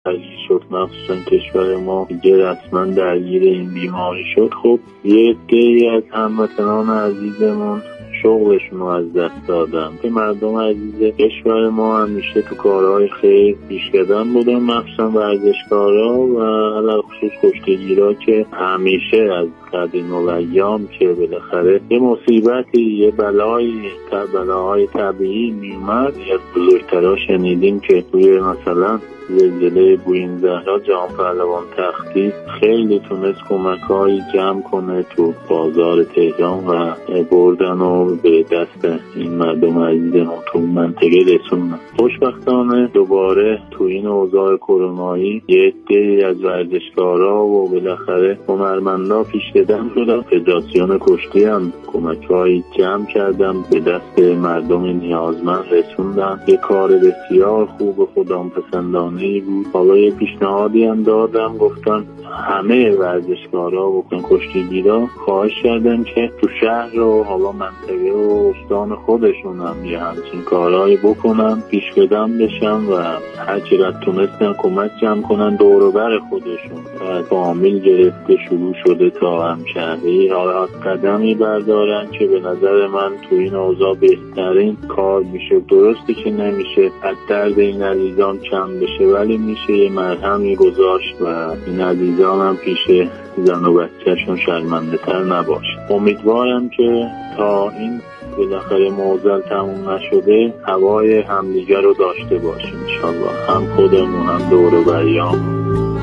درگیر شد، مخصوصا کشور ما دیگه رسما درگیر این بیماری شد. خب یه عده‌ای از هموطنان عزیزمون شغلشون رو از دست دادن. که مردم عزیز کشور ما همیشه تو کارهای خیر پیشقدم بودن، مخصوصا ورزشکارا و علاوه خصوص کشتیگیرا که همیشه از قدیم الایام که بالاخره یه مصیبتی، یه بلاهای طبیعی میومد، از بزرگترها شنیدیم که توی مثلا زلزله بوین زهرا جهان پهلوان تختی خیلی تونست کمک‌هایی جمع کنه تو بازار تهران و بردن و به دست این مردم عزیزمون تو منطقه رسوندن. خوشبختانه دوباره تو این اوضاع کرونایی یه عده‌ای از ورزشکارا و بالاخره هنرمندا پیشقدم شدن. فدراسیون کشتی هم کمک‌هایی جمع کردن به دست مردم نیازمند رسوندن. یه کار بسیار خوب و خدامپسندانه بود. حالا یه پیشنهادی هم دادم، گفتن همه ورزشکارا و کشتیگیرا خواهش کردن که تو شهر و حالا منطقه و استان خودشون هم یه همچین کارهایی بکنن، پیشقدم بشن و هرچی را تونستن کمک جمع کنن دور و بر خودشون. فامیل گرفته شروع شده تا همشهری حالا قدمی بردارن که به نظر من تو این اوضاع بهترین کار میشه. درسته که نمیشه از درد این عزیزان کم بشه، ولی میشه یه مرهمی گذاشت و این عزیزان هم پیش زن و بچه‌شون شرمنده تر نباشه. امیدوارم که تا این بالاخره معضل تموم نشده هوای همدیگر رو داشته باشیم انشالله، هم خودمون هم دور و بریام.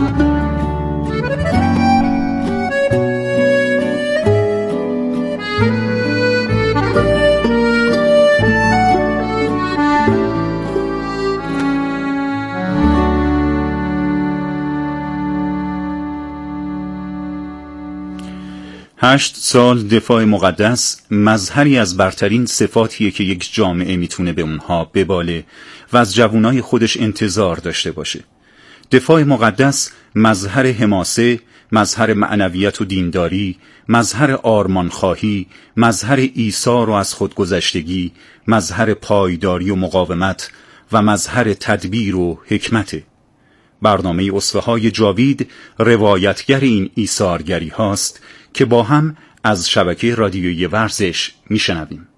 هشت سال دفاع مقدس مظهری از برترین صفاتیه که یک جامعه میتونه به اونها بباله و از جوانای خودش انتظار داشته باشه. دفاع مقدس مظهر حماسه، مظهر معنویت و دینداری، مظهر آرمانخواهی، مظهر ایثار و از خودگذشتگی، مظهر پایداری و مقاومت و مظهر تدبیر و حکمته. برنامه اسوه‌های جاوید روایتگر این ایثارگری هاست که با هم از شبکه رادیویی ورزش میشنویم.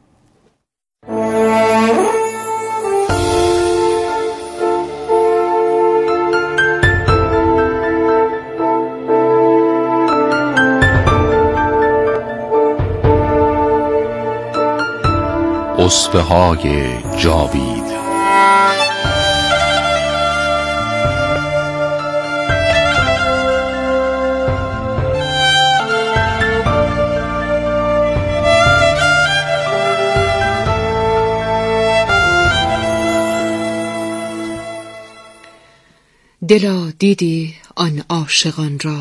اسوه‌های جاوید. دلا دیدی آن عاشقان را،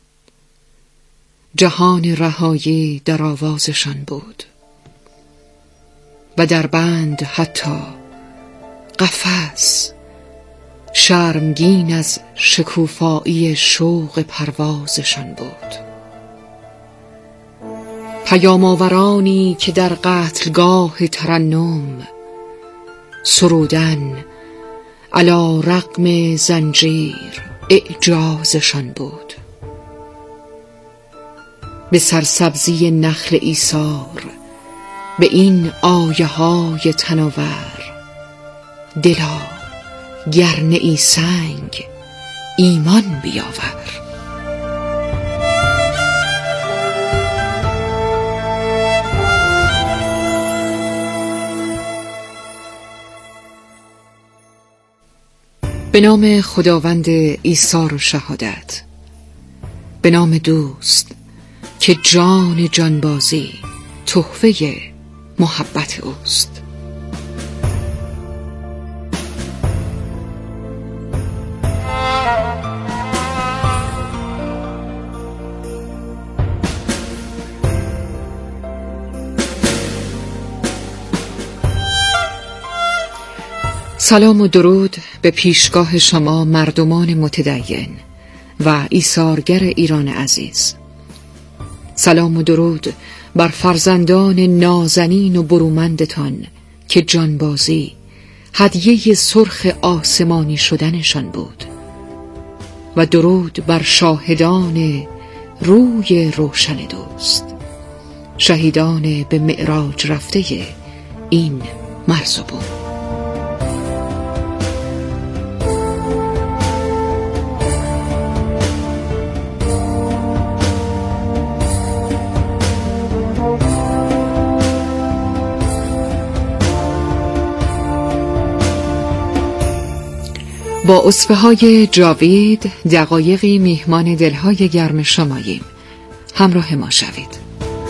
جهان رهایی در آوازشان بود و در بند حتی قفس، شرمگین از شکوفایی شوق پروازشان بود. پیام آورانی که در قتلگاه ترنم سرودن علی رغم زنجیر اعجازشان بود. به سرسبزی نخل ایثار، به این آیه های تناور، دلا گر نه ای سنگ ایمان بیاور. به نام خداوند ایثار و شهادت، به نام دوست که جان جانبازی تحفه محبت اوست. سلام و درود به پیشگاه شما مردمان متدین و ایثارگر ایران عزیز. سلام و درود بر فرزندان نازنین و برومندتان که جانبازی هدیه سرخ آسمانی شدنشان بود و درود بر شاهدان روی روشن دوست، شهیدان به معراج رفته این مرز و بوم. با اصفه‌های جاوید دقایقی میهمان دلهای گرم شماییم. همراه ما شوید.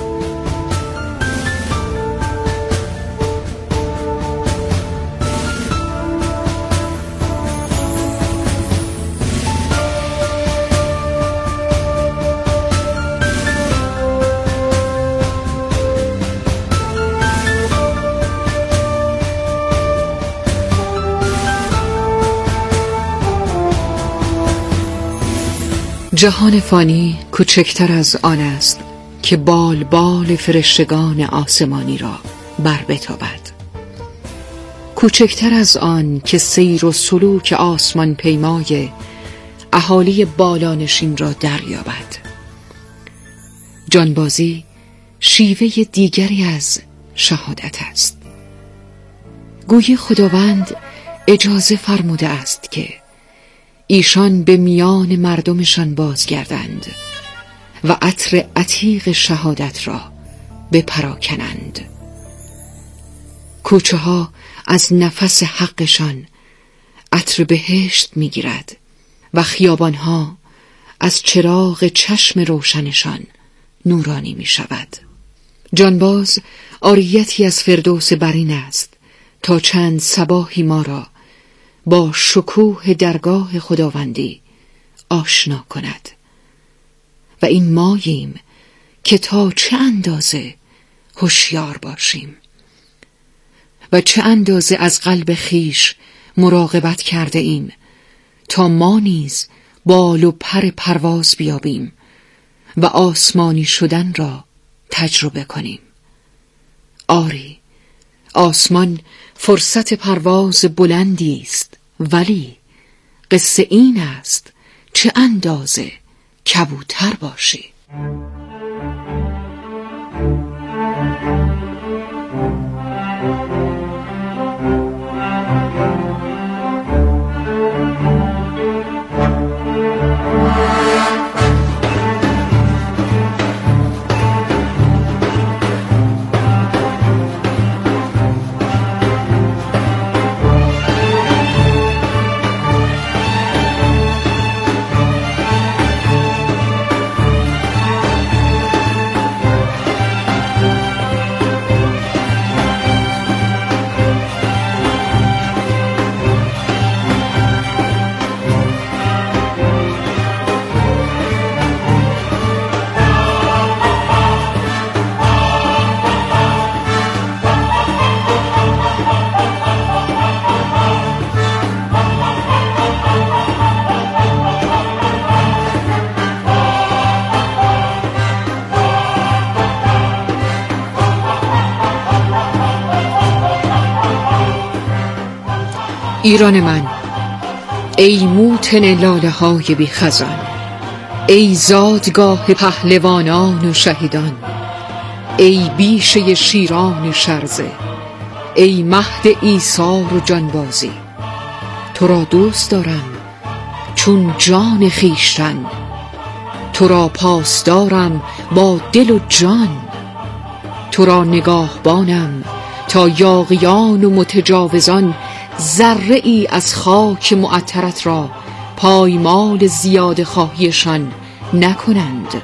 جهان فانی کوچکتر از آن است که بال بال فرشتگان آسمانی را بر بتابد، کوچکتر از آن که سیر و سلوک آسمان پیمای اهالی بالانشین را دریابد. جانبازی شیوه دیگری از شهادت است. گویی خداوند اجازه فرموده است که ایشان به میان مردمشان بازگردند و عطر عتیق شهادت را بپراکنند. کوچه ها از نفس حقشان عطر بهشت میگیرد و خیابان ها از چراغ چشم روشنشان نورانی می شود. جانباز عاریتی از فردوس برین است تا چند صباحی ما را با شکوه درگاه خداوندی آشنا کند و این ماییم که تا چه اندازه هوشیار باشیم و چه اندازه از قلب خیش مراقبت کرده ایم تا ما نیز بال و پر پرواز بیابیم و آسمانی شدن را تجربه کنیم. آری، آسمان فرصت پرواز بلندی است، ولی قصه این است چه اندازه کبوتر باشی. ایران من، ای موطن لاله های بی خزان، ای زادگاه پهلوانان و شهیدان، ای بیشه شیران شرزه، ای مهد ایثار و جانبازی، تو را دوست دارم چون جان خویشتن، تو را پاسدارم با دل و جان، تو را نگاهبانم تا یاغیان و متجاوزان ذره ای از خاک معطرت را پایمال زیاده خواهیشان نکنند.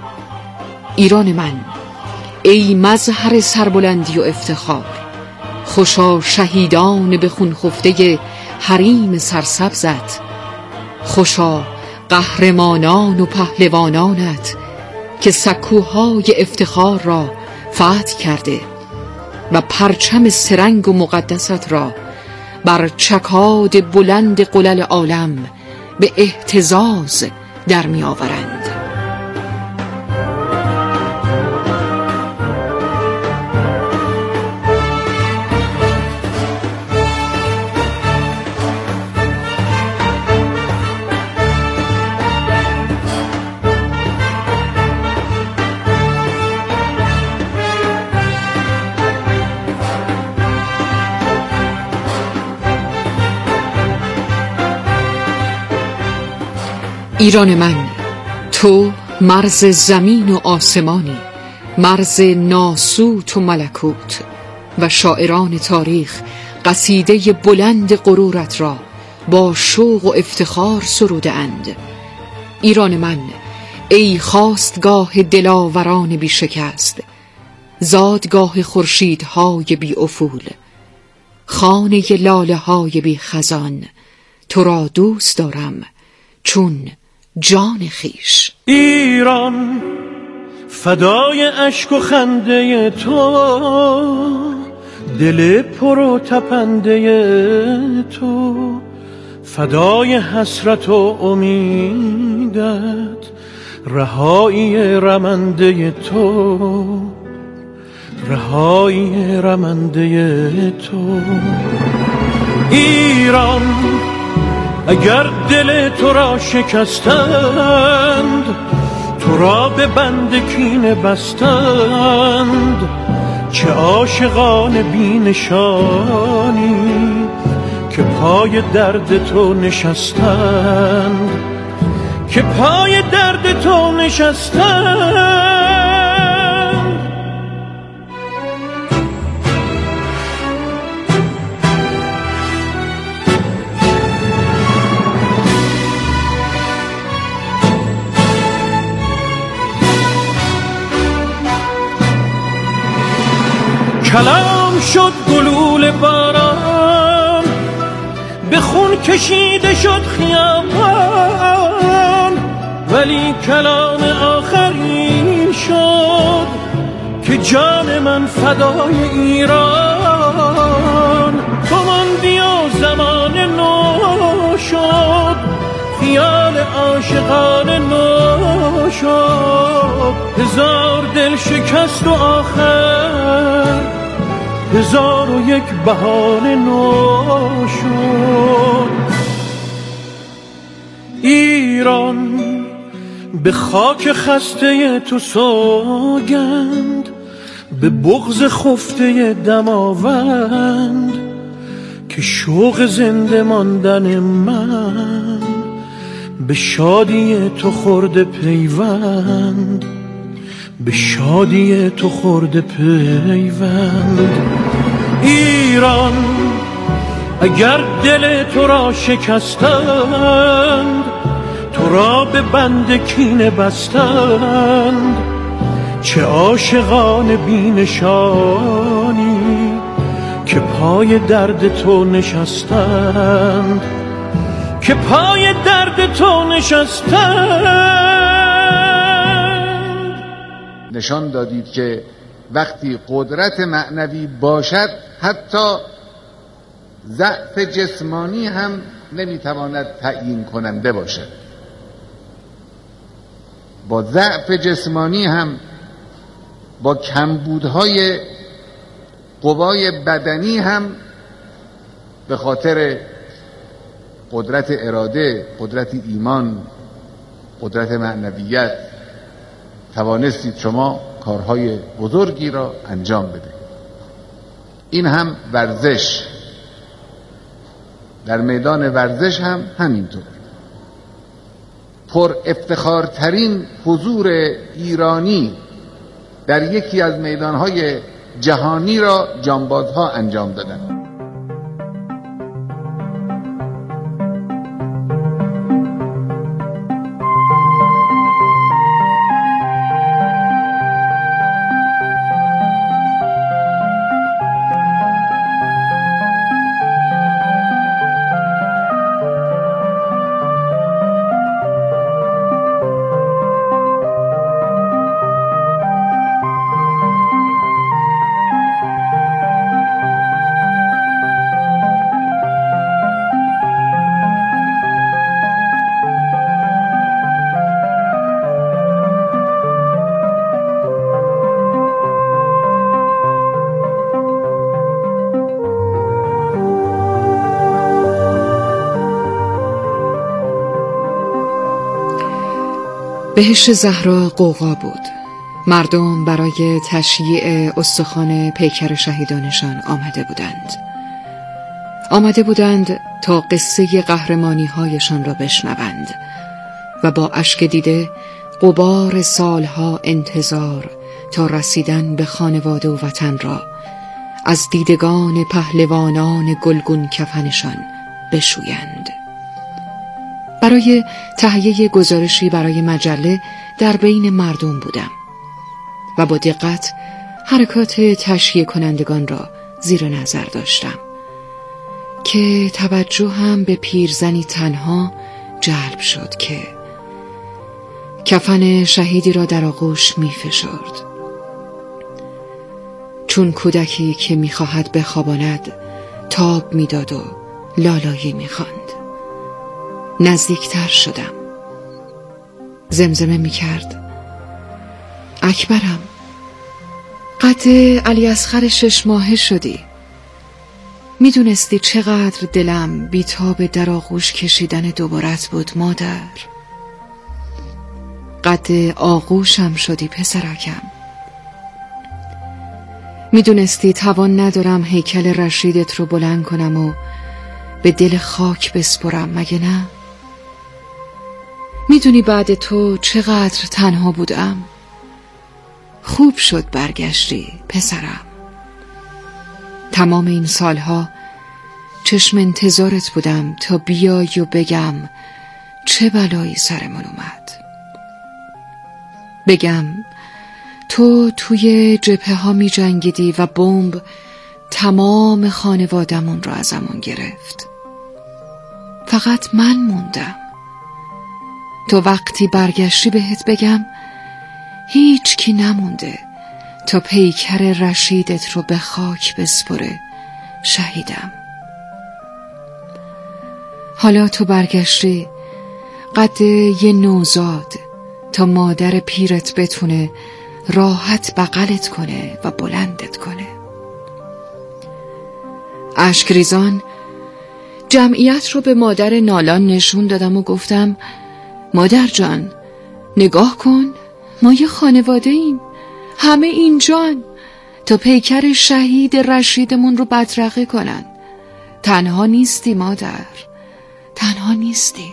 ایران من، ای مظهر سربلندی و افتخار، خوشا شهیدان به خون خفته حریم سرسبزت، خوشا قهرمانان و پهلوانانت که سکوهای افتخار را فتح کرده و پرچم سرنگ و مقدست را بر چکاد بلند قلل عالم به اهتزاز در می آورند. ایران من، تو مرز زمین و آسمانی، مرز ناسوت و ملکوت، و شاعران تاریخ قصیده بلند غرورت را با شوق و افتخار سروده اند. ایران من، ای خواستگاه دلاوران بی شکست، زادگاه خورشیدهای بی افول، خانه لاله های بی خزان، تو را دوست دارم چون جان خیش. ایران فدای اشک و خنده تو، دل پر و تپنده تو، فدای حسرت و امیدت، رهایی رمنده تو، رهایی رمنده تو. ایران اگر دل تو را شکستند، تو را به بند کینه بستند، چه عاشقان بی نشانی که پای درد تو نشستند، که پای درد تو نشستند. کلام شد گلول باران، به خون کشیده شد خیابان، ولی کلام آخرین شد که جان من فدای ایران. تو ماندی و زمان نو شد، خیال عاشقان نو شد، هزار دل شکست و آخر 1001 بهانه نو شد. ایران به خاک خسته تو سوگند، به بغض خفته دماوند، که شوق زنده ماندن من به شادی تو خورده پیوند، به شادی تو خورده پیوند. ایران اگر دل تو را شکستند، تو را به بند کینه بستند، چه عاشقان بی نشانی که پای درد تو نشستند، که پای درد تو نشستند. نشان دادید که وقتی قدرت معنوی باشد، حتی ضعف جسمانی هم نمیتواند تعیین کننده باشد. با ضعف جسمانی هم، با کمبودهای قوای بدنی هم، به خاطر قدرت اراده، قدرت ایمان، قدرت معنویت توانستید شما کارهای بزرگی را انجام بده. این هم ورزش، در میدان ورزش هم همینطور. پر افتخارترین حضور ایرانی در یکی از میدانهای جهانی را جانبازها انجام دادند. بهشت زهرا قوقا بود. مردم برای تشییع استخوان پیکر شهیدانشان آمده بودند تا قصه قهرمانی هایشان را بشنوند و با اشک دیده غبار سالها انتظار تا رسیدن به خانواده و وطن را از دیدگان پهلوانان گلگون کفنشان بشویند. برای تهیه گزارشی برای مجله در بین مردم بودم و با دقت حرکات تشییع کنندگان را زیر نظر داشتم که توجهم به پیرزنی تنها جلب شد که کفن شهیدی را در آغوش می فشرد. چون کودکی که می خواهد بخواباند تاب می داد و لالایی می خواند. نزدیکتر شدم. زمزمه می کرد: اکبرم، قد علی اصغر 6 ماهه شدی. می دونستی چقدر دلم بیتاب در آغوش کشیدن دوبارت بود مادر. قد آغوشم شدی پسرکم. می دونستی توان ندارم هیکل رشیدت رو بلند کنم و به دل خاک بسپرم، مگه نه؟ می دونی بعد تو چقدر تنها بودم؟ خوب شد برگشتی پسرم. تمام این سالها چشم انتظارت بودم تا بیایی و بگم چه بلایی سرمون اومد. بگم تو توی جبهه ها می جنگیدی و بمب تمام خانوادمون رو ازمون گرفت. فقط من موندم. تو وقتی برگشتی بهت بگم هیچ کی نمونده تا پیکر رشیدت رو به خاک بسپره شهیدم. حالا تو برگشتی قد یه نوزاد تا مادر پیرت بتونه راحت بغلت کنه و بلندت کنه. اشکریزان جمعیت رو به مادر نالان نشون دادم و گفتم مادر جان نگاه کن، ما یه خانواده ایم، همه اینجان تا پیکر شهید رشیدمون رو بدرقه کنن. تنها نیستی مادر، تنها نیستی.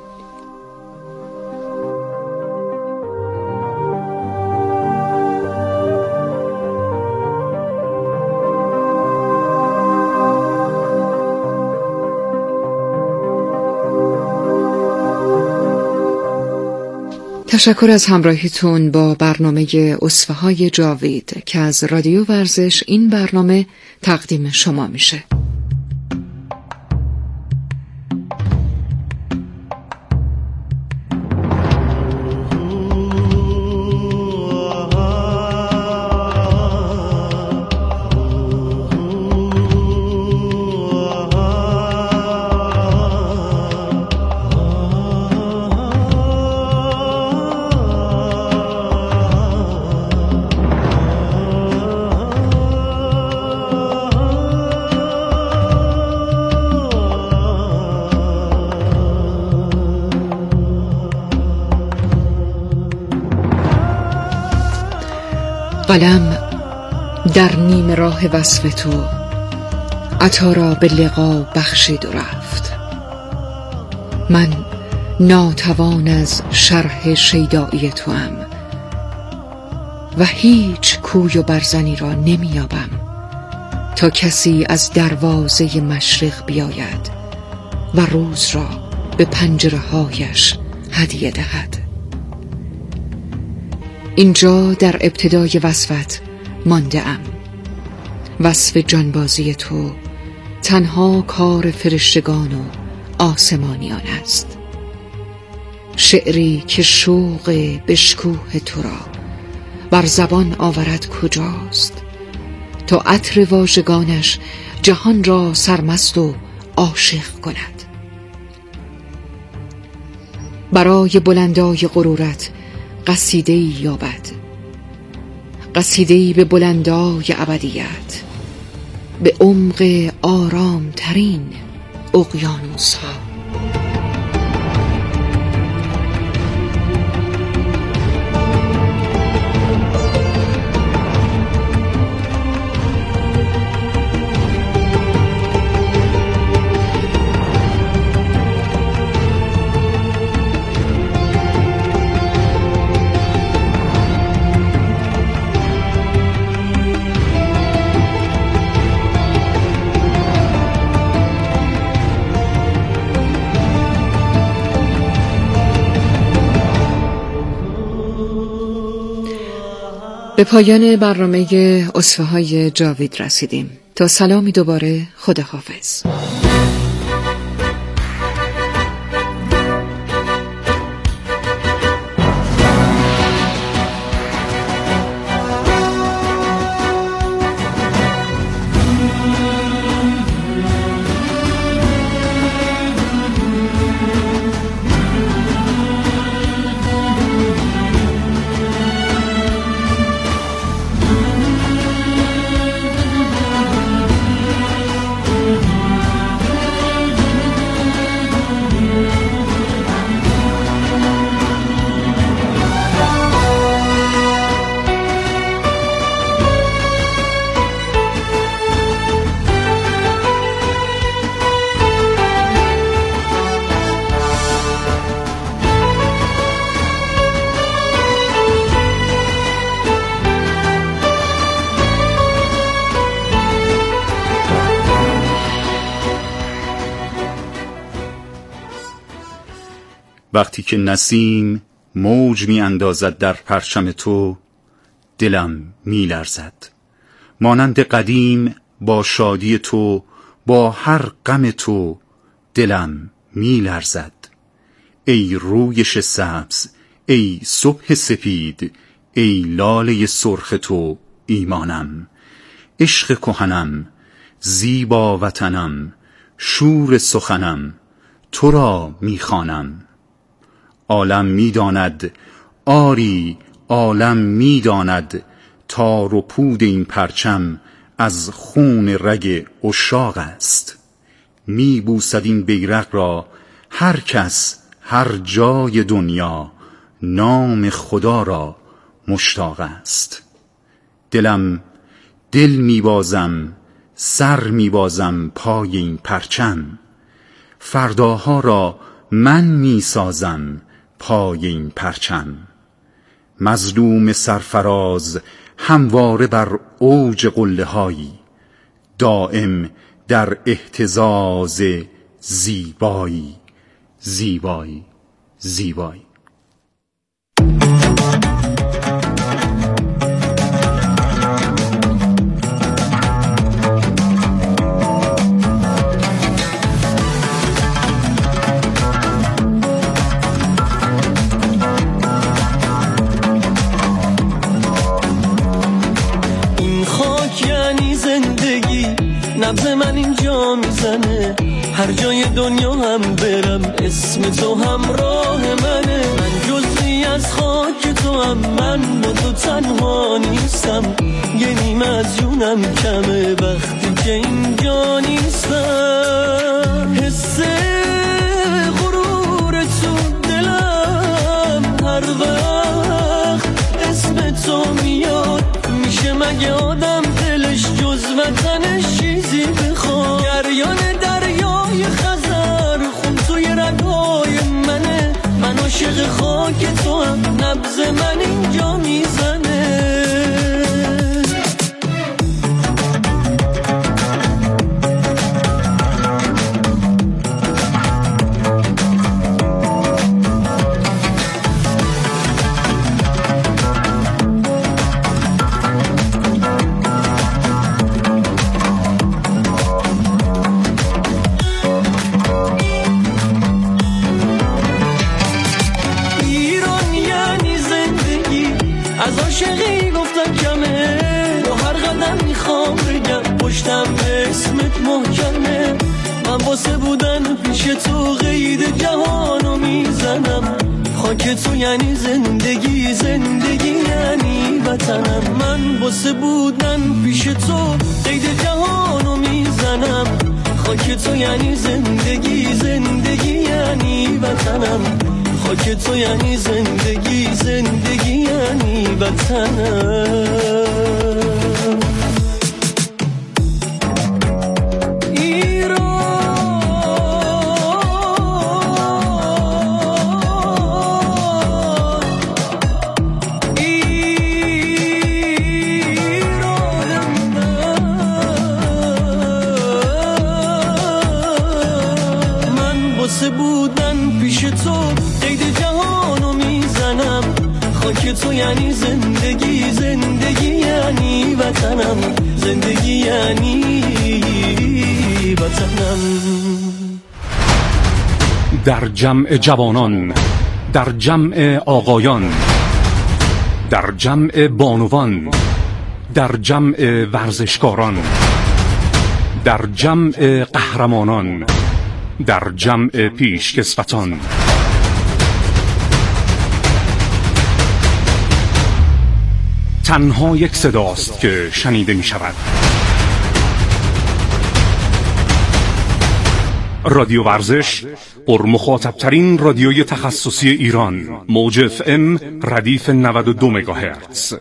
تشکر از همراهیتون با برنامه اسوه‌های جاوید که از رادیو ورزش این برنامه تقدیم شما میشه. قلم در نیم راه وصف تو عطا را به لقا بخشید و رفت. من ناتوان از شرح شیدایی توام و هیچ کوی و برزنی را نمیابم تا کسی از دروازه مشرق بیاید و روز را به پنجره هایش هدیه دهد. اینجا در ابتدای وصفت مانده ام. وصف جانبازی تو تنها کار فرشتگان و آسمانیان است. شعری که شوق بشکوه تو را بر زبان آورد کجاست تا عطر واژگانش جهان را سرمست و عاشق کند. برای بلندای غرورت قصیده‌ای یابد، قصیده‌ای به بلندای ابدیت، به عمق آرام ترین اقیانوس‌ها. به پایان برنامه اسوه‌های جاوید رسیدیم. تا سلامی دوباره، خداحافظ. وقتی که نسیم موج می اندازد در پرچم تو، دلم می لرزد. مانند قدیم با شادی تو، با هر غم تو دلم می لرزد. ای رویش سبز، ای صبح سپید، ای لاله سرخ تو ایمانم. عشق کهنم، زیبا وطنم، شور سخنم، تو را می خوانم. عالم می داند، آری عالم می داند، تار و پود این پرچم از خون رگ عشاق است. می بوسد این بیرق را هر کس هر جای دنیا، نام خدا را مشتاق است. دلم دل می بازم، سر می بازم پای این پرچم، فرداها را من می سازم پای این پرچم. مظلوم سرفراز همواره بر اوج قله هایی، دائم در اهتزاز زیبایی زیبایی زیبایی. نبض من اینجا میزنه، هر جای دنیا هم برم اسم تو همراه منه. من جزئی از خاک تو هم، من با تو تنها نیستم. یه نیمه از جونم کمه وقتی که اینجا نیستم. حس غرور تو دلم هر وقت اسم تو میاد، میشه مگه آدم دلش جز وطنش چیزی بخواد؟ گریان دریای خزر خون توی رگهای منه، من عاشق خاک تو هم، نبض من اینجا میزنه. از عاشقی گفتم کمه، با هر قدم میخوام بگم پشتم به اسمت محکمه. من واسه بودن پیش تو قید جهانو میزنم. خاک تو یعنی زندگی، زندگی یعنی وطنم. من واسه بودن پیش تو قید جهانو میزنم. خاک تو یعنی زندگی، زندگی یعنی وطنم. خاک تو یعنی زندگی، زندگی یعنی وطنم. بودن پیش تو قید جهانو میزنم. خاک که تو یعنی زندگی، زندگی یعنی وطنم، زندگی یعنی وطنم. در جمع جوانان، در جمع آقایان، در جمع بانوان، در جمع ورزشکاران، در جمع قهرمانان، در جمع پیشکسوتان، تنها یک صداست که شنیده می شود. رادیو ورزش، پرمخاطب‌ترین رادیوی تخصصی ایران، موج FM ردیف 92 مگاهرتز.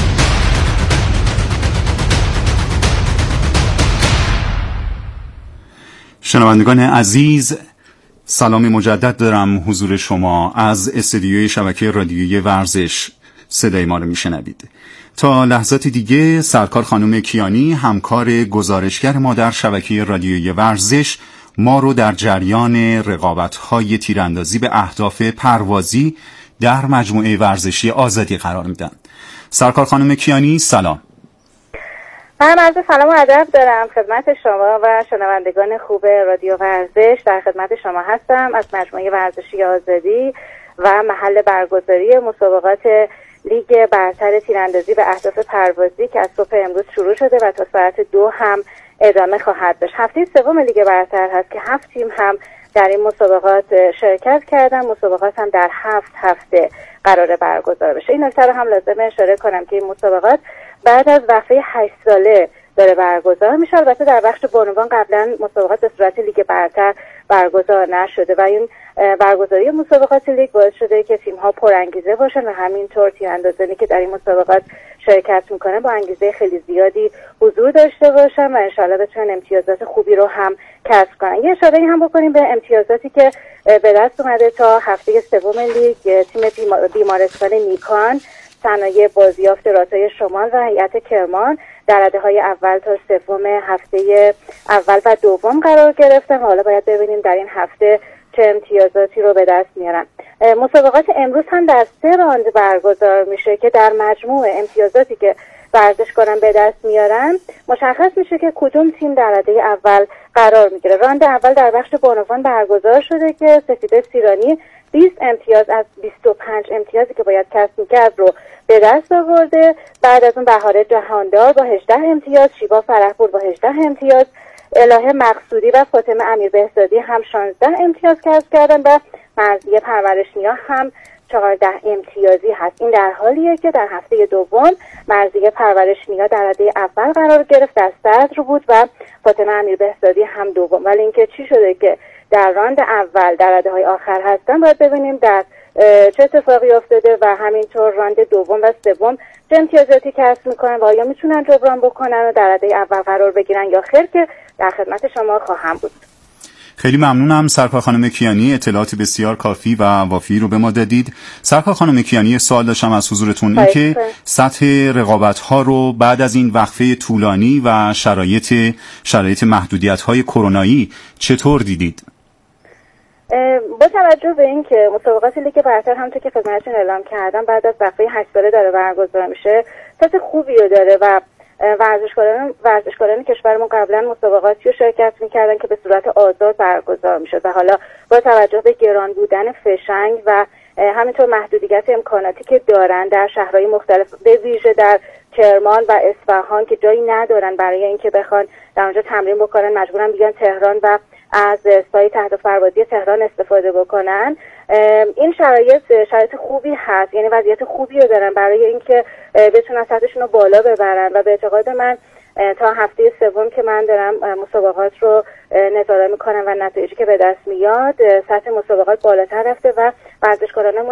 شنوندگان عزیز، سلام مجدد دارم حضور شما از استدیوی شبکه رادیویی ورزش. صدای ما رو میشنوید. تا لحظات دیگه سرکار خانم کیانی، همکار گزارشگر ما در شبکه رادیویی ورزش، ما رو در جریان رقابت‌های تیراندازی به اهداف پروازی در مجموعه ورزشی آزادی قرار میدن. سرکار خانم کیانی سلام. من عرض سلام و ادب دارم خدمت شما و شنوندگان خوب رادیو ورزش. در خدمت شما هستم از مجموعه ورزشی آزادی و محل برگزاری مسابقات لیگ برتر تیراندازی به اهداف پروازی که از صبح امروز شروع شده و تا ساعت 2 هم ادامه خواهد داشت. هفته سوم لیگ برتر هست که 7 تیم هم در این مسابقات شرکت کردن. مسابقات هم در 7 هفته قرار برگزار بشه. این نکته رو هم لازم اشاره کنم که این مسابقات بعد از وقفه 8 ساله داره برگزار میشه. البته در بخش بانوان قبلا مسابقات به صورت لیگ برتر برگزار نشده و این برگزاری مسابقات لیگ باعث شده که تیم‌ها پرانگیزه باشن و همینطور تیراندازانی که در این مسابقات شرکت میکنن با انگیزه خیلی زیادی حضور داشته باشن و انشالله بتونن امتیازات خوبی رو هم کسب کنن. یه اشاره هم بکنیم به امتیازاتی که به دست اومده تا هفته سوم لیگ. تیم بیمارستان نیکان، صنایع بازیافت راتای شمال و هیئت کرمان در رده‌های اول تا سوم هفته اول و دوم قرار گرفتن و حالا باید ببینیم در این هفته چه امتیازاتی رو به دست میارن. مسابقات امروز هم در 3 راند برگزار میشه که در مجموع امتیازاتی که ورزشکاران به دست میارن مشخص میشه که کدوم تیم در رده اول قرار میگیره. راند اول در بخش بانوان برگزار شده که سفیده سیرانی 20 امتیاز از 25 امتیازی که باید کسب میکرد رو به دست آورده. بعد از اون بهاره جهاندار با 18 امتیاز، شیبا فرحپور با 18 امتیاز، الهه مقصودی و فاطمه امیر بهزادی هم 16 امتیاز کسب کردن و مرضیه پرورشنیا هم 14 امتیازی هست. این در حالیه که در هفته دوم مرضیه پرورشنیا در رده اول قرار گرفت، در صدر بود و فاطمه امیر بهزادی هم دوم. ولی اینکه چی شده که در راند اول در رده‌های آخر هستن باید ببینیم در چه اتفاقی افتاده و همینطور راند دوم و سوم چه امتیازاتی کسب میکنن و آیا میتونن جبران بکنن و در رده اول قرار بگیرن یا خیر، که در خدمت شما خواهم بود. خیلی ممنونم سرکار خانم کیانی، اطلاعات بسیار کافی و وافی رو به ما دادید. سرکار خانم کیانی، سوال داشتم از حضورتون، این که سطح رقابت‌ها رو بعد از این وقفه طولانی و شرایط محدودیت‌های کرونایی چطور دیدید؟ با توجه به این که مسابقات لیگ برتر همونطور که خدمتتون اعلام کردم بعد از وقفه 8 ساله داره برگزار میشه، سطح خوبی رو داره و ورزشکاران کشورمون قبلا مسابقاتی رو شرکت میکردن که به صورت آزاد برگزار میشد و حالا با توجه به گران بودن فشنگ و همینطور محدودیت امکاناتی که دارن در شهرهای مختلف، به ویژه در کرمان و اصفهان که جایی ندارن برای اینکه بخوان در اونجا تمرین بکنن، مجبورن بیان تهران و از سایت اهداف پروازی تهران استفاده بکنن. این شرایط خوبی هست، یعنی وضعیت خوبی رو دارن برای اینکه بتونن سطحشون رو بالا ببرن و به اعتقاد من تا هفته سوم که من دارم مسابقات رو نظاره میکنم و نتایجی که به دست میاد سطح مسابقات بالاتر رفته و ورزشکاران